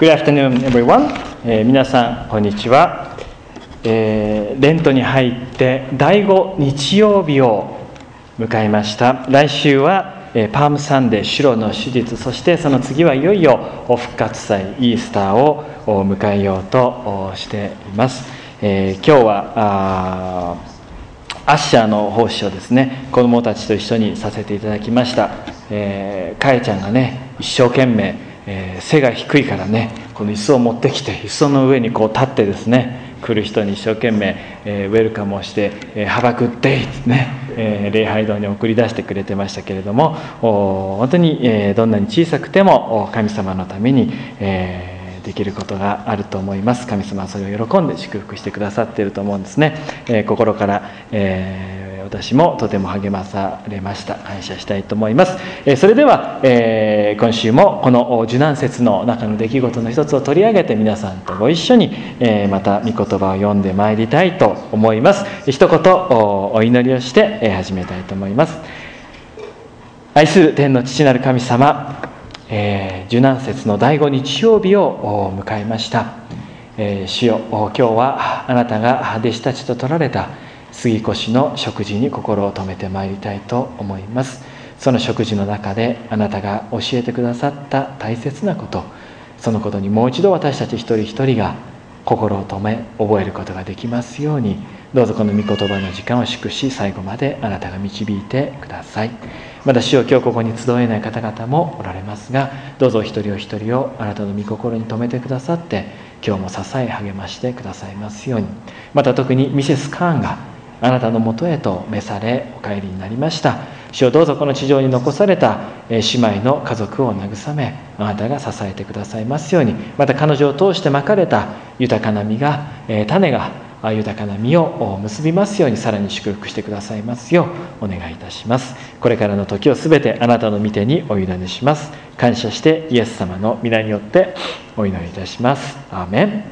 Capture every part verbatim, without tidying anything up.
Good afternoon, everyone. えー、皆さん、こんにちは。えー、レントに入ってだいご日曜日を迎えました。来週は、えー、パームサンデー、シュロの手術、そしてその次はいよいよ復活祭、イースターを迎えようとしています。えー、今日はあアッシャーの奉仕をですね、子どもたちと一緒にさせていただきました。えー、かえちゃんがね、一生懸命、えー、背が低いからね、この椅子を持ってきて、椅子の上にこう立ってですね、来る人に一生懸命、えー、ウェルカムをして、えー、ハバグッデイってね、えー、礼拝堂に送り出してくれてましたけれども、本当に、えー、どんなに小さくても神様のために、えーできることがあると思います。神様はそれを喜んで祝福してくださっていると思うんですね。えー、心から、えー、私もとても励まされました。感謝したいと思います。えー、それでは、えー、今週もこの受難節の中の出来事の一つを取り上げて皆さんとご一緒に、えー、また御言葉を読んでまいりたいと思います。一言 お, お祈りをして、えー、始めたいと思います。愛する天の父なる神様、えー、受難節のだいご日曜日を迎えました。えー、主よ、今日はあなたが弟子たちと取られた杉越の食事に心を留めてまいりたいと思います。その食事の中であなたが教えてくださった大切なこと、そのことにもう一度私たち一人一人が心を留め覚えることができますように、どうぞこの御言葉の時間を祝し、最後まであなたが導いてください。また主よ、今日ここに集えない方々もおられますが、どうぞ一人お一人をあなたの御心に留めてくださって、今日も支え励ましてくださいますように。また特にミセス・カーンがあなたのもとへと召されお帰りになりました。主よ、どうぞこの地上に残された姉妹の家族を慰め、あなたが支えてくださいますように。また彼女を通してまかれた豊かな実が、種が豊かな実を結びますように、さらに祝福してくださいますようお願いいたします。これからの時をすべてあなたの御手にお委ねします。感謝してイエス様の皆によってお祈りいたします。アーメン。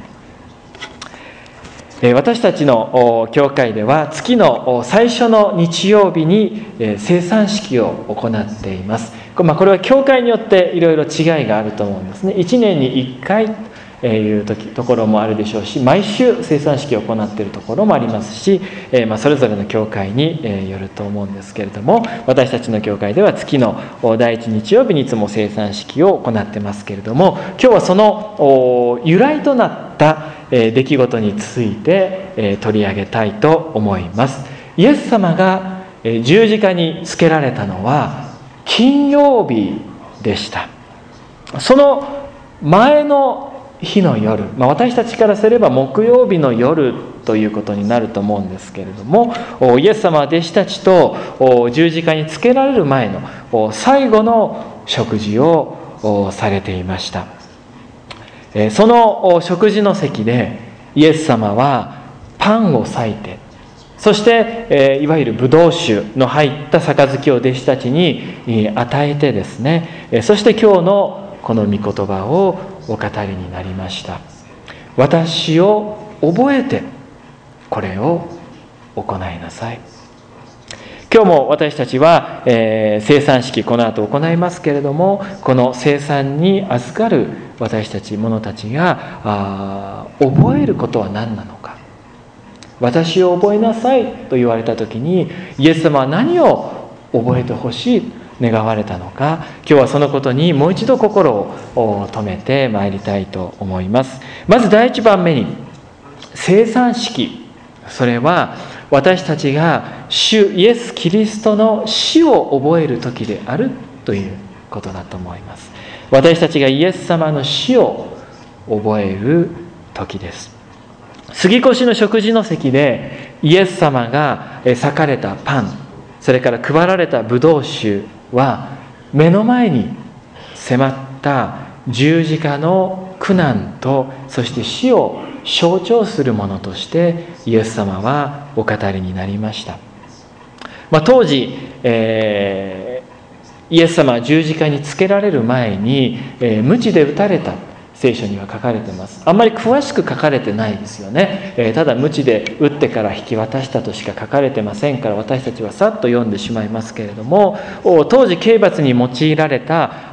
私たちの教会では月の最初の日曜日に聖餐式を行っています。これは教会によっていろいろ違いがあると思うんですね。いちねんにいっかいいう時ところもあるでしょうし、毎週聖餐式を行っているところもありますし、えーまあ、それぞれの教会に、えー、よると思うんですけれども、私たちの教会では月の第一日曜日にいつも聖餐式を行ってますけれども、今日はその由来となった、えー、出来事について、えー、取り上げたいと思います。イエス様が、えー、十字架につけられたのは金曜日でした。その前の日の夜、まあ、私たちからすれば木曜日の夜ということになると思うんですけれども、イエス様は弟子たちと十字架につけられる前の最後の食事をされていました。その食事の席でイエス様はパンを裂いて、そしていわゆるブドウ酒の入った杯を弟子たちに与えてですね、そして今日のこの御言葉をお語りになりました。私を覚えてこれを行いなさい。今日も私たちは、えー、聖餐式この後行いますけれども、この聖餐に預かる私たち者たちがあ覚えることは何なのか。私を覚えなさいと言われた時に、イエス様は何を覚えてほしい願われたのか、今日はそのことにもう一度心を留めてまいりたいと思います。まず第一番目に、聖餐式、それは私たちが主イエス・キリストの死を覚える時であるということだと思います。私たちがイエス様の死を覚える時です。杉越の食事の席でイエス様が裂かれたパン、それから配られたブドウ酒は目の前に迫った十字架の苦難と、そして死を象徴するものとしてイエス様はお語りになりました。まあ、当時、えー、イエス様は十字架につけられる前に、えー、鞭で打たれた聖書には書かれています。あんまり詳しく書かれてないですよね。えー、ただ鞭で打ってから引き渡したとしか書かれてませんから、私たちはさっと読んでしまいますけれども、当時刑罰に用いられた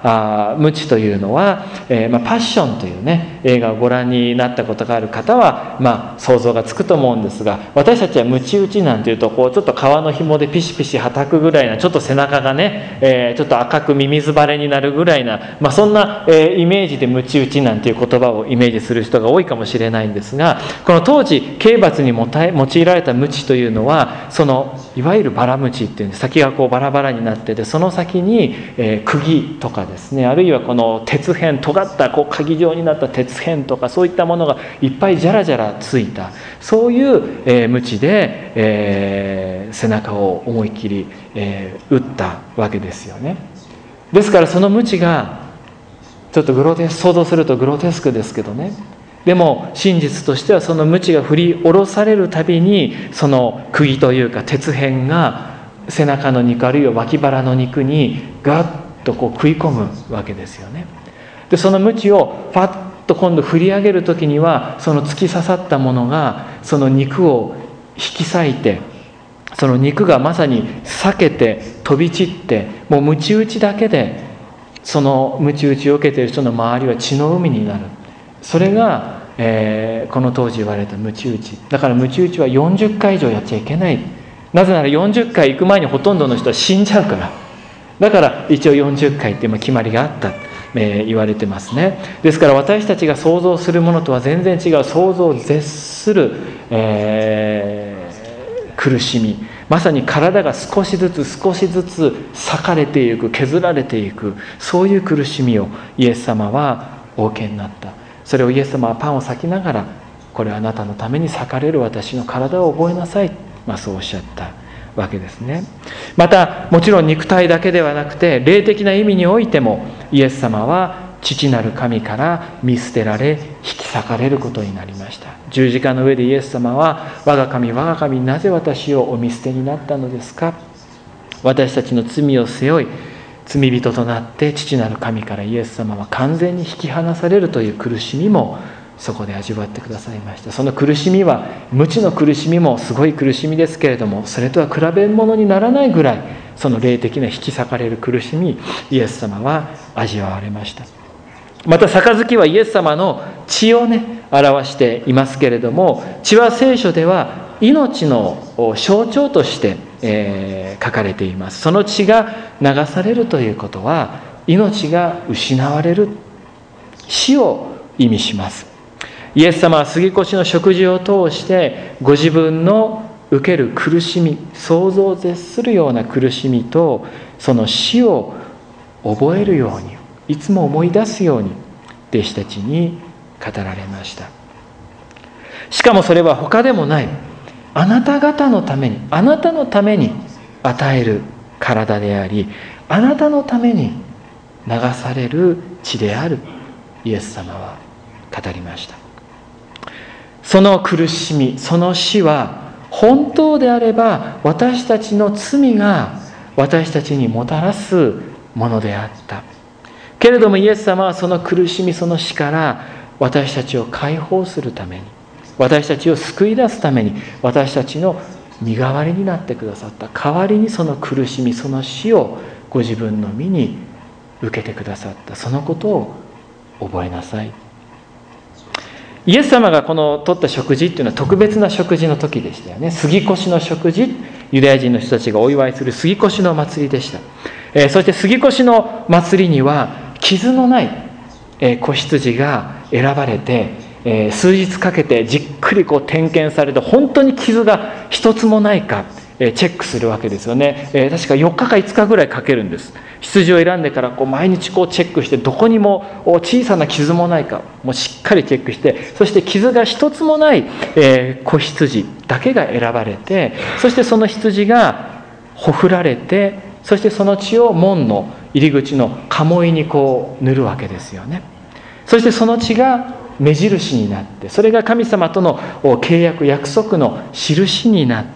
あ鞭というのは、えーまあ、パッションというね映画をご覧になったことがある方は、まあ、想像がつくと思うんですが、私たちは鞭打ちなんていうとこうちょっと革の紐でピシピシはたくぐらいな、ちょっと背中がね、えー、ちょっと赤くミミズバレになるぐらいな、まあ、そんな、えー、イメージで鞭打ちなんていう言葉をイメージする人が多いかもしれないんですが、この当時刑罰に用いられた鞭というのは、そのいわゆるバラ鞭っていうんで、先がこうバラバラになってて、その先に、えー、釘とかですね、あるいはこの鉄片、尖ったこう鍵状になった鉄片とか、そういったものがいっぱいじゃらじゃらついた、そういう、えー、鞭で、えー、背中を思いっきり、えー、打ったわけですよね。ですからその鞭がちょっとグロテス想像するとグロテスクですけどね、でも真実としては、その鞭が振り下ろされるたびに、その釘というか鉄片が背中の肉、あるいは脇腹の肉にガッとこう食い込むわけですよね。でその鞭をパッと今度振り上げる時には、その突き刺さったものがその肉を引き裂いて、その肉がまさに裂けて飛び散って、もう鞭打ちだけでその鞭打ちを受けている人の周りは血の海になる。それが、えー、この当時言われた鞭打ちだから、鞭打ちはよんじゅっかい以上やっちゃいけない。なぜならよんじゅっかい行く前にほとんどの人は死んじゃうから。だから一応よんじゅっかいっていう決まりがあった、えー、言われてますね。ですから私たちが想像するものとは全然違う、想像を絶する、えー、苦しみ、まさに体が少しずつ少しずつ裂かれていく、削られていく、そういう苦しみをイエス様はお受けになった。それをイエス様はパンを裂きながら、これはあなたのために裂かれる私の体を覚えなさい、まあ、そうおっしゃったわけですね。またもちろん肉体だけではなくて、霊的な意味においてもイエス様は父なる神から見捨てられ引き裂かれることになりました。十字架の上でイエス様は、我が神我が神、なぜ私をお見捨てになったのですか。私たちの罪を背負い、罪人となって父なる神からイエス様は完全に引き離されるという苦しみもそこで味わってくださいました。その苦しみは、無知の苦しみもすごい苦しみですけれども、それとは比べ物にならないぐらい、その霊的な引き裂かれる苦しみ、イエス様は味わわれました。また杯はイエス様の血をね表していますけれども、血は聖書では命の象徴として、えー、書かれています。その血が流されるということは、命が失われる、死を意味します。イエス様は杉越の食事を通してご自分の受ける苦しみ、想像を絶するような苦しみとその死を覚えるように、いつも思い出すように弟子たちに語られました。しかもそれは他でもない、あなた方のために、あなたのために与える体であり、あなたのために流される血である、イエス様は語りました。その苦しみ、その死は本当であれば私たちの罪が私たちにもたらすものであったけれども、イエス様はその苦しみ、その死から私たちを解放するために、私たちを救い出すために、私たちの身代わりになってくださった。代わりにその苦しみ、その死をご自分の身に受けてくださった。そのことを覚えなさい。イエス様がこの取った食事っていうのは特別な食事の時でしたよね。杉越の食事、ユダヤ人の人たちがお祝いする杉越の祭りでした。えー、そして杉越の祭りには傷のない、えー、子羊が選ばれて、えー、数日かけてじっくりこう点検されて、本当に傷が一つもないか、えー、チェックするわけですよね。えー、確かよっかかいつかぐらいかけるんです。羊を選んでからこう毎日こうチェックして、どこにも小さな傷もないかもうしっかりチェックして、そして傷が一つもない、えー、子羊だけが選ばれて、そしてその羊がほふられて、そしてその血を門の入り口の鴨居にこう塗るわけですよね。そしてその血が目印になって、それが神様との契約、約束の印になって、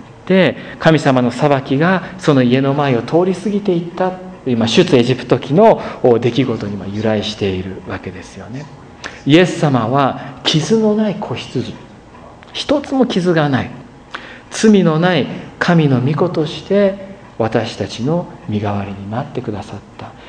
神様の裁きがその家の前を通り過ぎていった今出エジプト記の出来事に由来しているわけですよね。イエス様は傷のない子羊、一つも傷がない、罪のない神の御子として私たちの身代わりになってくださった。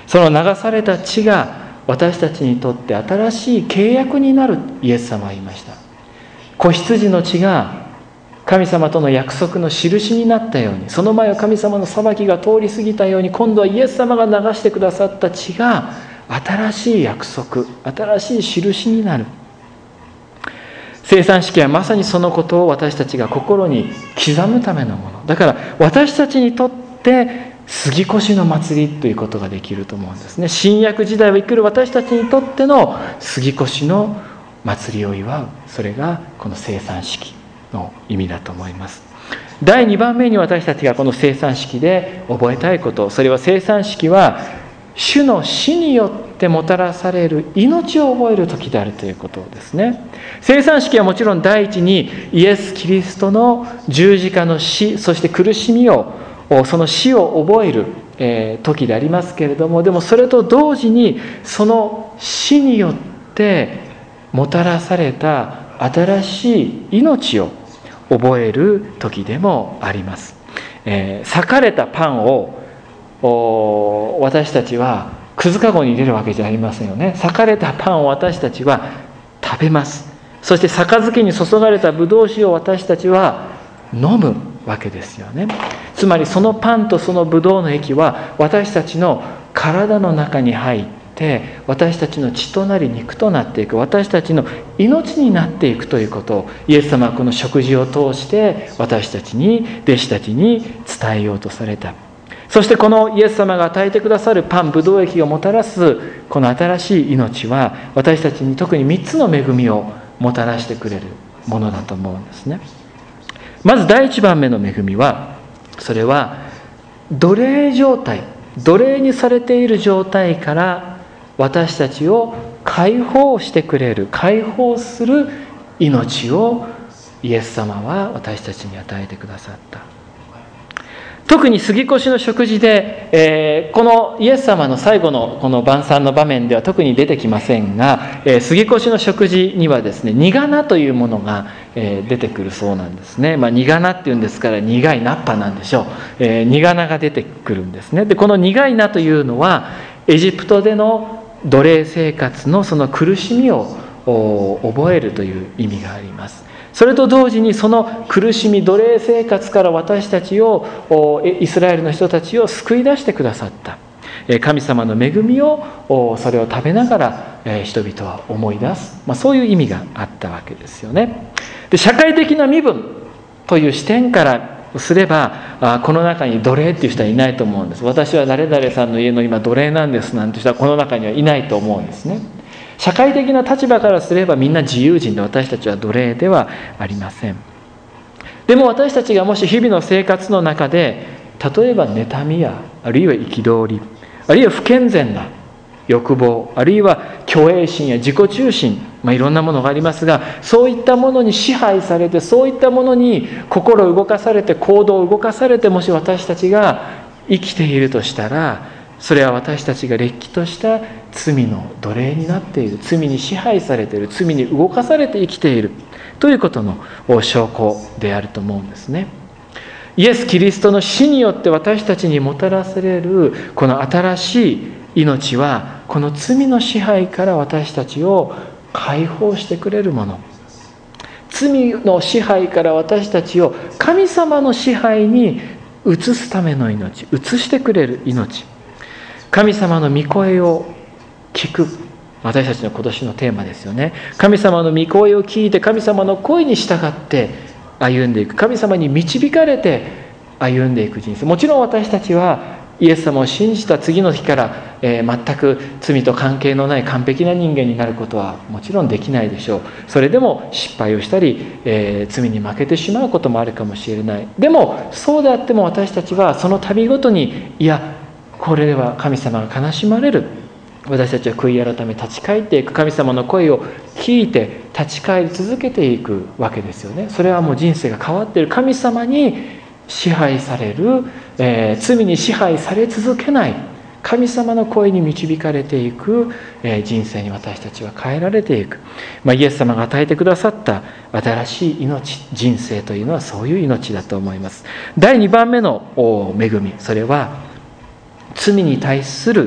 その流された血が私たちにとって新しい契約になる。イエス様は言いました。子羊の血が神様との約束の印になったように、その前を神様の裁きが通り過ぎたように、今度はイエス様が流してくださった血が新しい約束、新しい印になる。聖餐式はまさにそのことを私たちが心に刻むためのものだから、私たちにとって杉越の祭りということができると思うんですね。新約時代を生きる私たちにとっての杉越の祭りを祝う、それがこの聖餐式の意味だと思います。だいにばんめに私たちがこの聖餐式で覚えたいこと、それは聖餐式は主の死によってもたらされる命を覚える時であるということですね。聖餐式はもちろん第一にイエス・キリストの十字架の死、そして苦しみを、その死を覚える時でありますけれども、でもそれと同時にその死によってもたらされた新しい命を覚える時でもあります。えー、裂かれたパンを私たちはくずかごに入れるわけじゃありませんよね。裂かれたパンを私たちは食べます。そして杯に注がれたブドウ酒を私たちは飲むわけですよね。つまりそのパンとそのブドウの液は私たちの体の中に入って私たちの血となり肉となっていく、私たちの命になっていくということをイエス様はこの食事を通して私たちに、弟子たちに伝えようとされた。そしてこのイエス様が与えてくださるパン、ブドウ液がもたらすこの新しい命は私たちに特にみっつの恵みをもたらしてくれるものだと思うんですね。まずだいいちばんめの恵みは、それは奴隷状態、奴隷にされている状態から私たちを解放してくれる、解放する命をイエス様は私たちに与えてくださった。特に杉越の食事で、えー、このイエス様の最後のこの晩餐の場面では特に出てきませんが、えー、杉越の食事にはですね、苦菜というものが、えー、出てくるそうなんですね。まあ、苦菜っていうんですから苦い菜っぱなんでしょう。えー、苦菜が出てくるんですね。で、この苦い菜というのはエジプトでの奴隷生活のその苦しみを覚えるという意味があります。それと同時にその苦しみ、奴隷生活から私たちを、イスラエルの人たちを救い出してくださった神様の恵みを、それを食べながら人々は思い出す、まあ、そういう意味があったわけですよね。で、社会的な身分という視点からすれば、この中に奴隷っていう人はいないと思うんです。私は誰々さんの家の今奴隷なんですなんて人はこの中にはいないと思うんですね。社会的な立場からすればみんな自由人で、私たちは奴隷ではありません。でも私たちがもし日々の生活の中で、例えば妬みやあるいは憤り、あるいは不健全な欲望、あるいは虚栄心や自己中心、まあ、いろんなものがありますが、そういったものに支配されて、そういったものに心を動かされて、行動を動かされて、もし私たちが生きているとしたら、それは私たちがれっきとした罪の奴隷になっている、罪に支配されている、罪に動かされて生きているということの証拠であると思うんですね。イエス・キリストの死によって私たちにもたらされるこの新しい命は、この罪の支配から私たちを解放してくれるもの、罪の支配から私たちを神様の支配に移すための命、移してくれる命、神様の御声を聞く、私たちの今年のテーマですよね。神様の御声を聞いて、神様の声に従って歩んでいく、神様に導かれて歩んでいく人生。もちろん私たちはイエス様を信じた次の日から、えー、全く罪と関係のない完璧な人間になることはもちろんできないでしょう。それでも失敗をしたり、えー、罪に負けてしまうこともあるかもしれない。でもそうであっても私たちはその度ごとに、いやこれでは神様が悲しまれる、私たちは悔い改め立ち返っていく、神様の声を聞いて立ち返り続けていくわけですよね。それはもう人生が変わっている、神様に支配される、えー、罪に支配され続けない神様の声に導かれていく、えー、人生に私たちは変えられていく、まあ、イエス様が与えてくださった新しい命、人生というのはそういう命だと思います。だいにばんめの恵み、それは罪に対する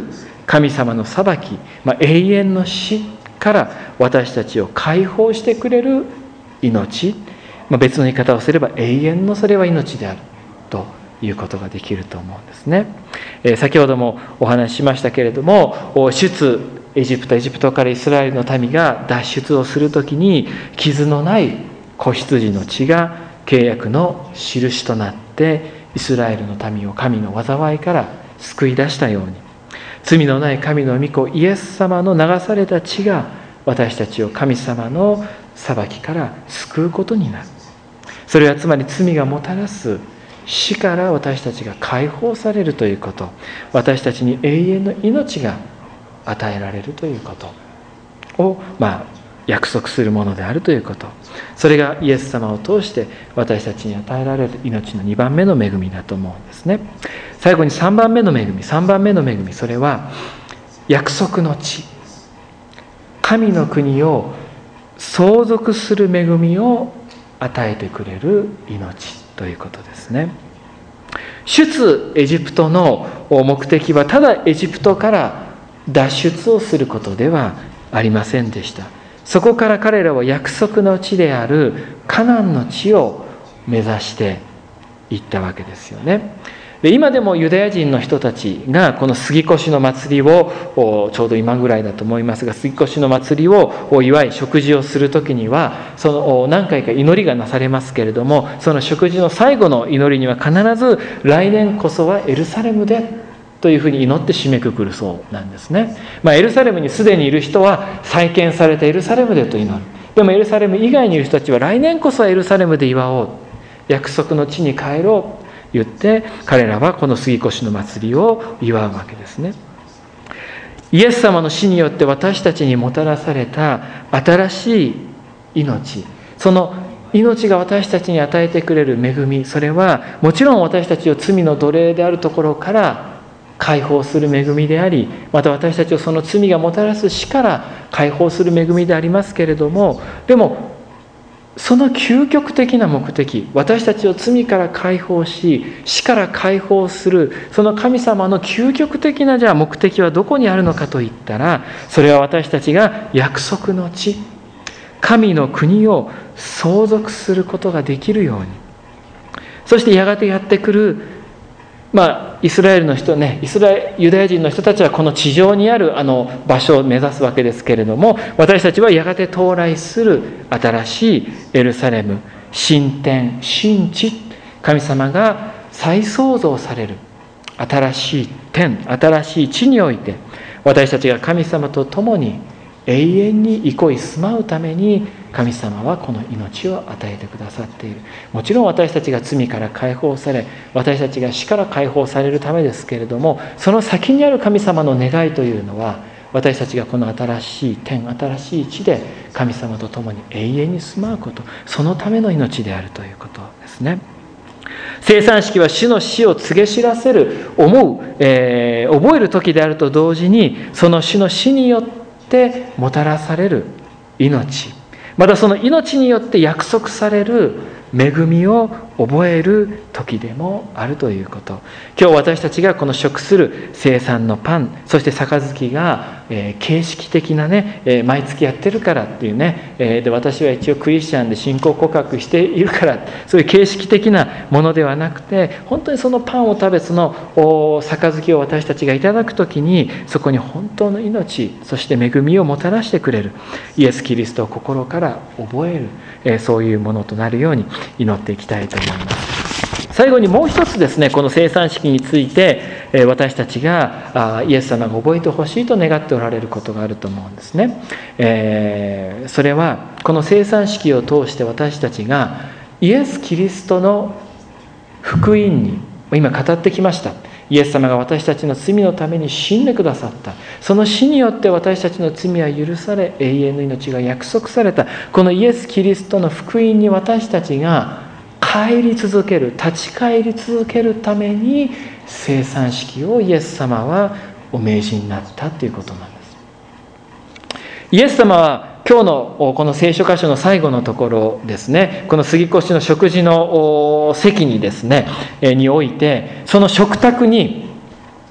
神様の裁き、まあ、永遠の死から私たちを解放してくれる命、まあ、別の言い方をすれば永遠のそれは命であるということができると思うんですね。えー、先ほどもお話ししましたけれども、出エジプトエジプトからイスラエルの民が脱出をするときに、傷のない子羊の血が契約の印となってイスラエルの民を神の災いから救い出したように、罪のない神の御子イエス様の流された血が私たちを神様の裁きから救うことになる。それはつまり罪がもたらす死から私たちが解放されるということ、私たちに永遠の命が与えられるということを、まあ、約束するものであるということ、それがイエス様を通して私たちに与えられる命のにばんめの恵みだと思うんですね。最後にさんばんめの恵み、さんばんめの恵み、それは約束の地、神の国を相続する恵みを与えてくれる命ということですね。出エジプトの目的はただエジプトから脱出をすることではありませんでした。そこから彼らは約束の地であるカナンの地を目指していったわけですよね。で、今でもユダヤ人の人たちがこの杉越の祭りを、ちょうど今ぐらいだと思いますが、杉越の祭りを祝い食事をするときには、その何回か祈りがなされますけれども、その食事の最後の祈りには必ず来年こそはエルサレムでというふうに祈って締めくくるそうなんですね。まあ、エルサレムにすでにいる人は再建されたエルサレムでと祈る。でもエルサレム以外にいる人たちは来年こそはエルサレムで祝おう、約束の地に帰ろう言って彼らはこの杉越の祭りを祝うわけですね。イエス様の死によって私たちにもたらされた新しい命、その命が私たちに与えてくれる恵み、それはもちろん私たちを罪の奴隷であるところから解放する恵みであり、また私たちをその罪がもたらす死から解放する恵みでありますけれども、でもその究極的な目的、私たちを罪から解放し死から解放するその神様の究極的なじゃあ目的はどこにあるのかといったら、それは私たちが約束の地、神の国を相続することができるように、そしてやがてやってくる、まあイスラエルの人ね、イスラエルユダヤ人の人たちはこの地上にあるあの場所を目指すわけですけれども、私たちはやがて到来する新しいエルサレム、新天新地、神様が再創造される新しい天、新しい地において私たちが神様と共に永遠に憩い住まうために神様はこの命を与えてくださっている。もちろん私たちが罪から解放され、私たちが死から解放されるためですけれども、その先にある神様の願いというのは、私たちがこの新しい天、新しい地で神様と共に永遠に住まうこと、そのための命であるということですね。生産式は主の死を告げ知らせる、思う、えー、覚える時であると同時に、その主の死によってもたらされる命、またその命によって約束される恵みを覚える時でもあるということ。今日私たちがこの食する聖餐のパン、そして杯が、えー、形式的なね、えー、毎月やってるからっていうね、えー、で私は一応クリスチャンで信仰告白しているから、そういう形式的なものではなくて、本当にそのパンを食べ、その杯を私たちがいただくときに、そこに本当の命、そして恵みをもたらしてくれるイエス・キリストを心から覚える、えー、そういうものとなるように祈っていきたいと思います。最後にもう一つですね、この生産式について私たちがイエス様が覚えてほしいと願っておられることがあると思うんですね。えー、それはこの生産式を通して私たちがイエス・キリストの福音に、今語ってきました。イエス様が私たちの罪のために死んでくださった。その死によって私たちの罪は許され、永遠の命が約束された。このイエス・キリストの福音に私たちが帰り続ける、立ち返り続けるために生産式をイエス様はお命じになったということなんです。イエス様は今日のこの聖書箇所の最後のところですね、この杉越の食事の席にですねにおいて、その食卓に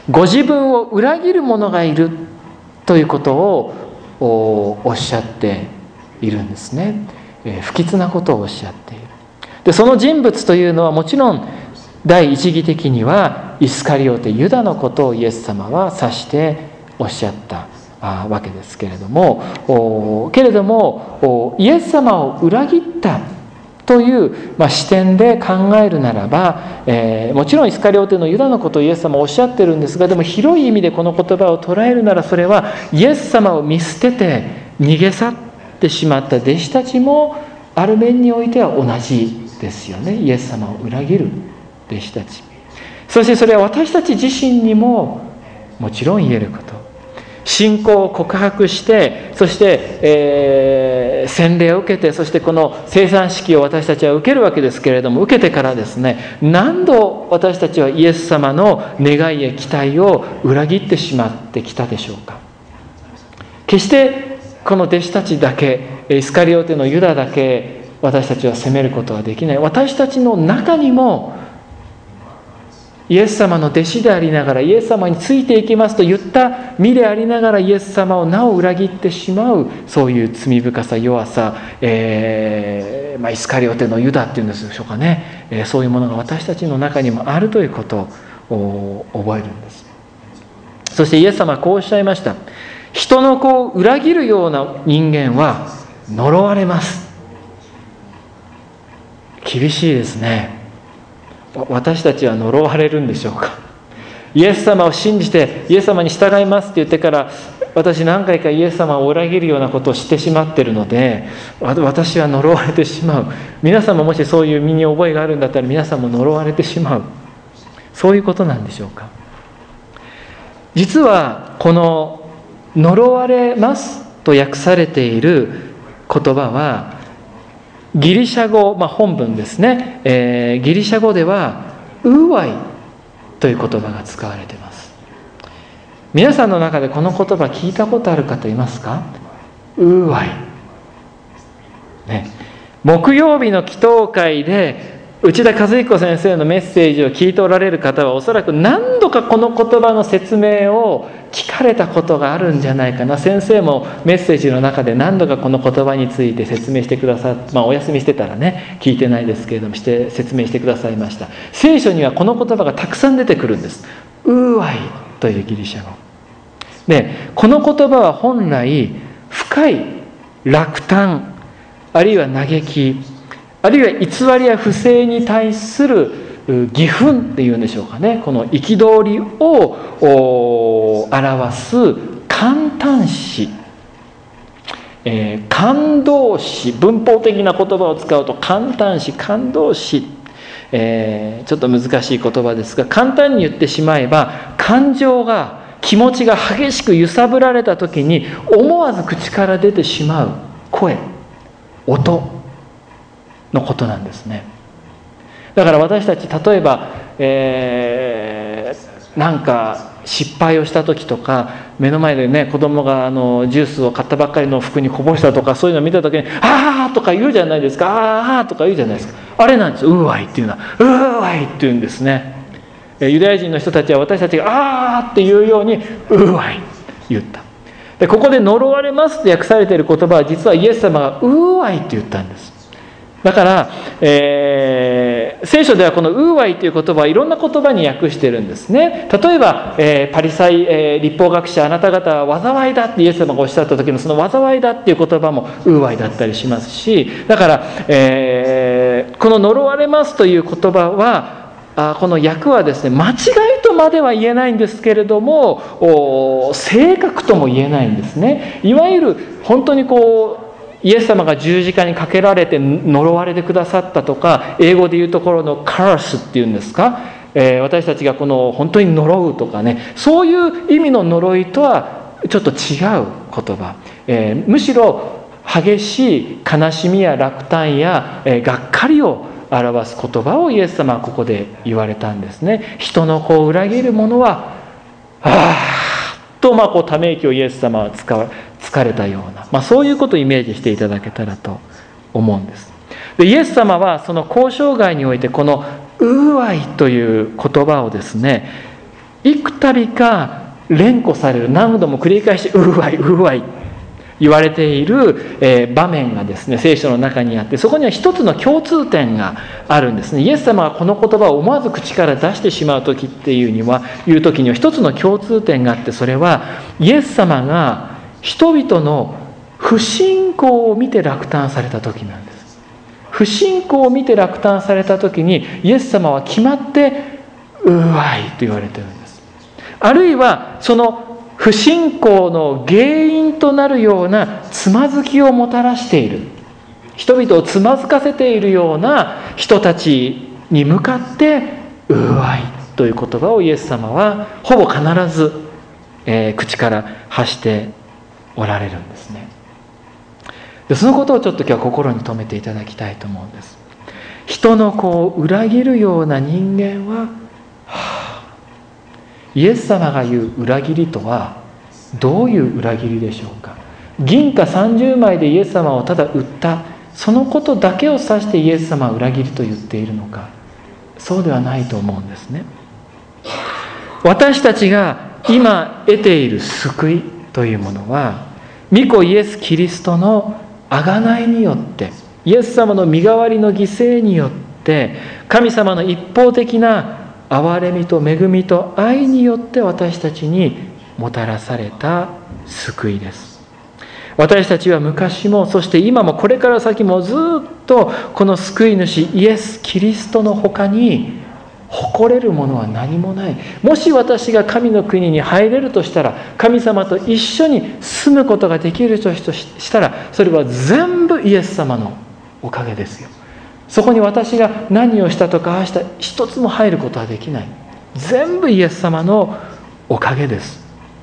ご自分を裏切る者がいるということをおっしゃっているんですね。不吉なことをおっしゃっている。でその人物というのはもちろん第一義的にはイスカリオテユダのことをイエス様は指しておっしゃったわけですけれども、けれどもイエス様を裏切ったという、まあ、視点で考えるならば、えー、もちろんイスカリオテのユダのことをイエス様はおっしゃってるんですが、でも広い意味でこの言葉を捉えるなら、それはイエス様を見捨てて逃げ去ってしまった弟子たちもある面においては同じですよね。イエス様を裏切る弟子たち、そしてそれは私たち自身にももちろん言えること。信仰を告白して、そして、えー、洗礼を受けて、そしてこの聖餐式を私たちは受けるわけですけれども、受けてからですね、何度私たちはイエス様の願いや期待を裏切ってしまってきたでしょうか。決してこの弟子たちだけ、イスカリオテのユダだけ私たちは責めることはできない。私たちの中にもイエス様の弟子でありながら、イエス様についていきますと言った身でありながら、イエス様をなお裏切ってしまう、そういう罪深さ、弱さ、えーまあ、イスカリオテのユダっていうんでしょうかね、えー、そういうものが私たちの中にもあるということを覚えるんです。そしてイエス様はこうおっしゃいました。人の子を裏切るような人間は呪われます。厳しいですね。私たちは呪われるんでしょうか。イエス様を信じてイエス様に従いますって言ってから、私何回かイエス様を裏切るようなことをしてしまっているので、私は呪われてしまう。皆さんももしそういう身に覚えがあるんだったら、皆さんも呪われてしまう、そういうことなんでしょうか。実はこの呪われますと訳されている言葉はギリシャ語、まあ、本文ですね、えー、ギリシャ語ではウーワイという言葉が使われています。皆さんの中でこの言葉聞いたことある方いますか？ウーワイ、ね、木曜日の祈祷会で内田和彦先生のメッセージを聞いておられる方は、おそらく何度かこの言葉の説明を聞かれたことがあるんじゃないかな。先生もメッセージの中で何度かこの言葉について説明してくださって、まあお休みしてたらね聞いてないですけれども、して説明してくださいました。聖書にはこの言葉がたくさん出てくるんです。ウーワイというギリシャ語で、この言葉は本来深い落胆、あるいは嘆き、あるいは偽りや不正に対する義憤っていうんでしょうかね、この憤りを表す感嘆詞、えー、感動詞、文法的な言葉を使うと感嘆詞、感動詞、えー、ちょっと難しい言葉ですが、簡単に言ってしまえば、感情が、気持ちが激しく揺さぶられた時に思わず口から出てしまう声、音のことなんですね。だから私たち、例えば、えー、なんか失敗をした時とか、目の前でね子供があのジュースを買ったばっかりの服にこぼしたとか、そういうのを見た時にあーとか言うじゃないですか。あーとか言うじゃないですか。あれなんです。ウーワイっていうのはウーワイって言うんですね。ユダヤ人の人たちは私たちがあーって言うようにウーワイ言った。でここで呪われますと訳されている言葉は、実はイエス様がウーワイって言ったんです。だから、えー、聖書ではこのウーワイという言葉はいろんな言葉に訳しているんですね。例えば、えー、パリサイ、えー、律法学者、あなた方は災いだってイエス様がおっしゃった時のその災いだっていう言葉もウーワイだったりしますし、だから、えー、この呪われますという言葉は、あこの訳はですね、間違いとまでは言えないんですけれども、正確とも言えないんですね。いわゆる本当にこうイエス様が十字架にかけられて呪われてくださったとか、英語で言うところのカースっていうんですか、えー、私たちがこの本当に呪うとかね、そういう意味の呪いとはちょっと違う言葉、えー、むしろ激しい悲しみや落胆や、えー、がっかりを表す言葉をイエス様はここで言われたんですね。人の子を裏切る者はあーと、まあ、こうため息をイエス様は使わ疲れたような、まあ、そういうことをイメージしていただけたらと思うんです。でイエス様はその交渉外においてこのウーワイという言葉をですね、 幾度か連呼される、何度も繰り返しうわいうわい言われている、えー、場面がですね、聖書の中にあって、そこには一つの共通点があるんですね。イエス様がこの言葉を思わず口から出してしまう時っていうにはいう時には一つの共通点があって、それはイエス様が人々の不信仰を見て落胆された時なんです。不信仰を見て落胆された時にイエス様は決まってうわいと言われているんです。あるいはその不信仰の原因となるようなつまずきをもたらしている、人々をつまずかせているような人たちに向かってうわいという言葉をイエス様はほぼ必ず、えー、口から発しておられるんですね。でそのことをちょっと今日は心に留めていただきたいと思うんです。人のこう裏切るような人間は、はあ、イエス様が言う裏切りとはどういう裏切りでしょうか。銀貨さんじゅうまいでイエス様をただ売ったそのことだけを指してイエス様は裏切りと言っているのか、そうではないと思うんですね。私たちが今得ている救いというものは、御子イエス・キリストの贖いによって、イエス様の身代わりの犠牲によって、神様の一方的な憐れみと恵みと愛によって私たちにもたらされた救いです。私たちは昔も、そして今もこれから先もずっとこの救い主イエス・キリストの他に誇れるものは何もない。もし私が神の国に入れるとしたら、神様と一緒に住むことができるとしたら、それは全部イエス様のおかげですよ。そこに私が何をしたとかああした一つも入ることはできない。全部イエス様のおかげです。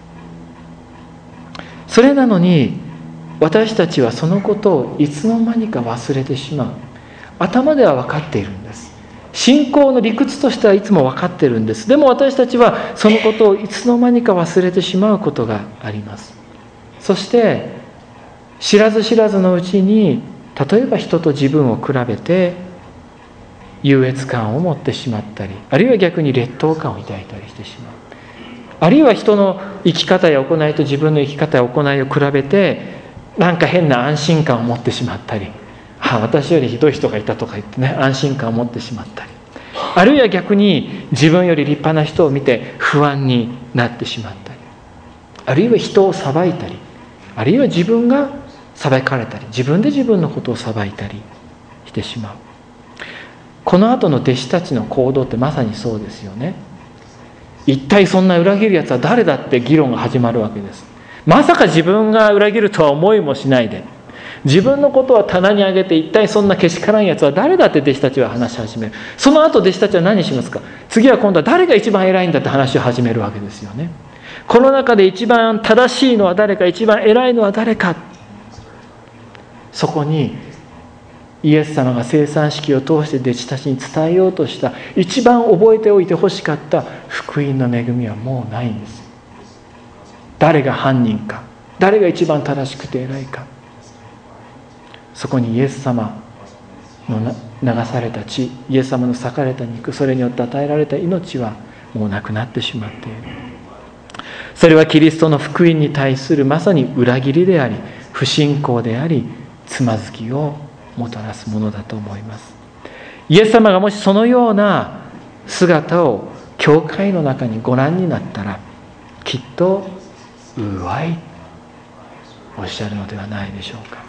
それなのに私たちはそのことをいつの間にか忘れてしまう。頭では分かっているんです。信仰の理屈としてはいつも分かっているんです。でも私たちはそのことをいつの間にか忘れてしまうことがあります。そして知らず知らずのうちに、例えば人と自分を比べて優越感を持ってしまったり、あるいは逆に劣等感を抱いたりしてしまう。あるいは人の生き方や行いと自分の生き方や行いを比べてなんか変な安心感を持ってしまったり、ああ私よりひどい人がいたとか言ってね、安心感を持ってしまったり、あるいは逆に自分より立派な人を見て不安になってしまったり、あるいは人を裁いたり、あるいは自分が裁かれたり、自分で自分のことを裁いたりしてしまう。この後の弟子たちの行動ってまさにそうですよね。一体そんな裏切るやつは誰だって議論が始まるわけです。まさか自分が裏切るとは思いもしないで、自分のことは棚に上げて、一体そんなけしからんやつは誰だって弟子たちは話し始める。その後弟子たちは何しますか。次は今度は誰が一番偉いんだって話を始めるわけですよね。この中で一番正しいのは誰か、一番偉いのは誰か。そこにイエス様が生産式を通して弟子たちに伝えようとした一番覚えておいてほしかった福音の恵みはもうないんです。誰が犯人か、誰が一番正しくて偉いか。そこにイエス様の流された血、イエス様の裂かれた肉、それによって与えられた命はもうなくなってしまっている。それはキリストの福音に対するまさに裏切りであり、不信仰であり、つまずきをもたらすものだと思います。イエス様がもしそのような姿を教会の中にご覧になったら、きっとうわいおっしゃるのではないでしょうか。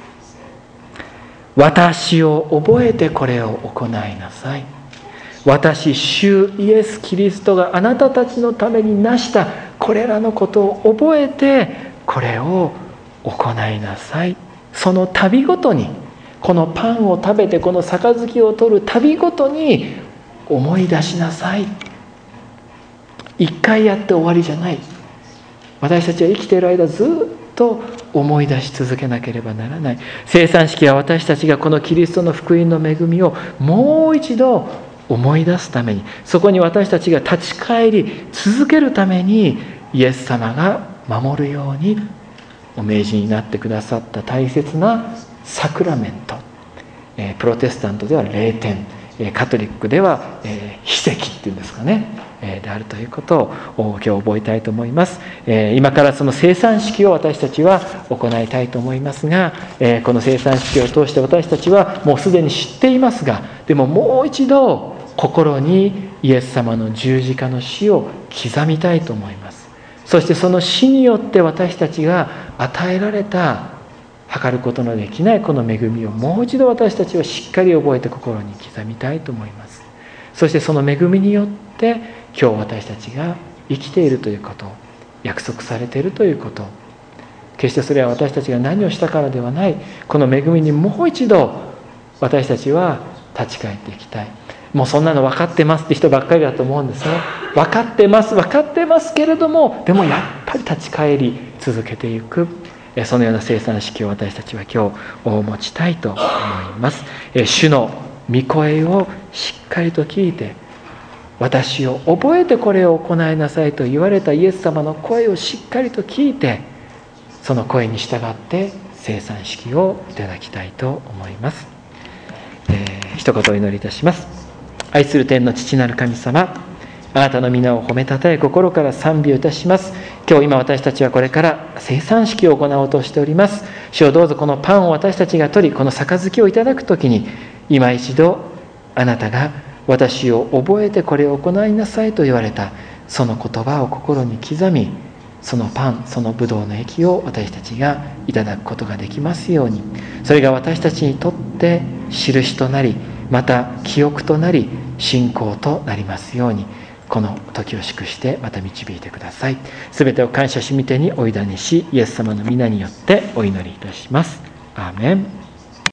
私を覚えてこれを行いなさい。私、主イエス・キリストがあなたたちのためになしたこれらのことを覚えてこれを行いなさい。その度ごとに、このパンを食べてこの杯を取る度ごとに思い出しなさい。一回やって終わりじゃない。私たちは生きている間ずっと思い出し続けなければならない。生産式は私たちがこのキリストの福音の恵みをもう一度思い出すために、そこに私たちが立ち返り続けるために、イエス様が守るようにお命じになってくださった大切なサクラメント、プロテスタントでは霊典、 カトリックでは秘跡っていうんですかね、であるということを今日覚えたいと思います。今からその生産式を私たちは行いたいと思いますが、この生産式を通して私たちはもうすでに知っていますが、でももう一度心にイエス様の十字架の死を刻みたいと思います。そしてその死によって私たちが与えられた測ることのできないこの恵みをもう一度私たちはしっかり覚えて心に刻みたいと思います。そしてその恵みによって今日私たちが生きているということ、約束されているということ、決してそれは私たちが何をしたからではない、この恵みにもう一度私たちは立ち返っていきたい。もうそんなの分かってますって人ばっかりだと思うんですね。分かってます分かってますけれども、でもやっぱり立ち返り続けていく、そのような生産式を私たちは今日持ちたいと思います。主の御声をしっかりと聞いて、私を覚えてこれを行いなさいと言われたイエス様の声をしっかりと聞いて、その声に従って生産式をいただきたいと思います。えー、一言お祈りいたします。愛する天の父なる神様、あなたの皆を褒めたたえ心から賛美をいたします。今日今私たちはこれから生産式を行おうとしております。主をどうぞこのパンを私たちが取り、この杯をいただくときに、今一度あなたが私を覚えてこれを行いなさいと言われたその言葉を心に刻み、そのパン、そのブドウの液を私たちがいただくことができますように、それが私たちにとって印となり、また記憶となり、信仰となりますように、この時を祝してまた導いてください。すべてを感謝しみてにお委ねし、イエス様の皆によってお祈りいたします。アーメン。